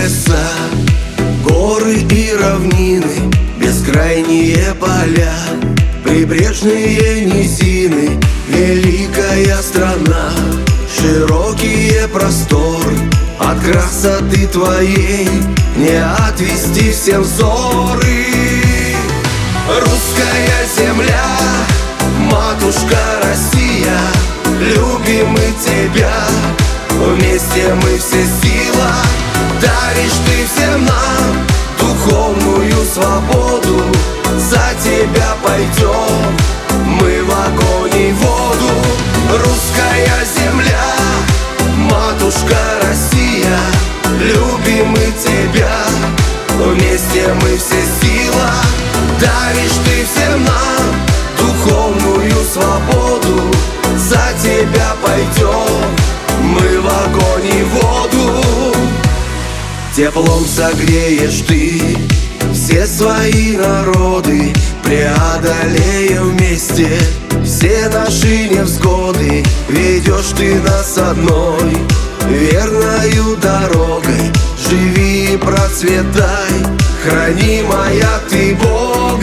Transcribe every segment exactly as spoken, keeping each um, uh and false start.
леса, горы и равнины, бескрайние поля, прибрежные низины, великая страна. Широкие просторы, от красоты твоей не отвести всем взоры. Русская земля, матушка Россия, любим мы тебя, вместе мы все сила. Даришь ты всем нам духовную свободу, за тебя пойдем мы в огонь и воду. Русская земля, матушка Россия, любим мы тебя, вместе мы все сила. Даришь ты всем нам духовную свободу, за тебя пойдем мы в огонь и воду. Теплом согреешь ты все свои народы, преодолеем вместе все наши невзгоды. Ведешь ты нас одной верною дорогой, живи и процветай, хранимая ты Богом.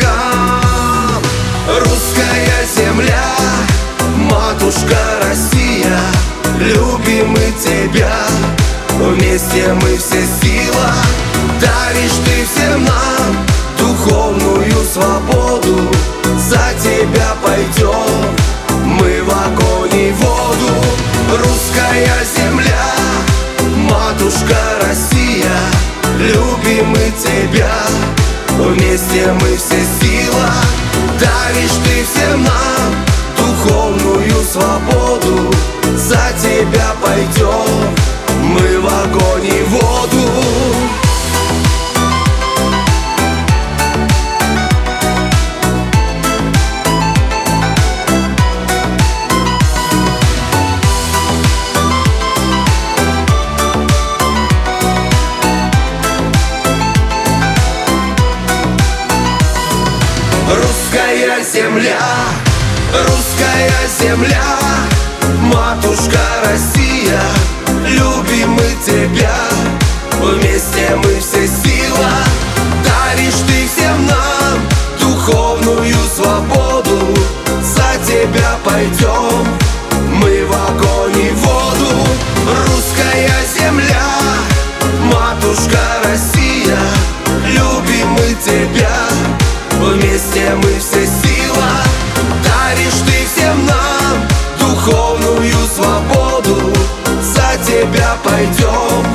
Русская земля, матушка Россия, любим мы тебя, вместе мы все сила. Даришь ты всем нам духовную свободу, за тебя пойдем мы в огонь и воду. Русская земля, матушка Россия, любим мы тебя, вместе мы все сила. Даришь ты всем нам духовную свободу, за тебя пойдем мы в огонь и воду. Русская земля, русская земля, матушка Россия, любим мы тебя, вместе мы все сила. Даришь ты всем нам духовную свободу, за тебя пойдем мы в огонь и воду. Русская земля, матушка Россия, любим мы тебя, вместе мы все сила. Даришь ты всем нам духовную свободу, за тебя пойдем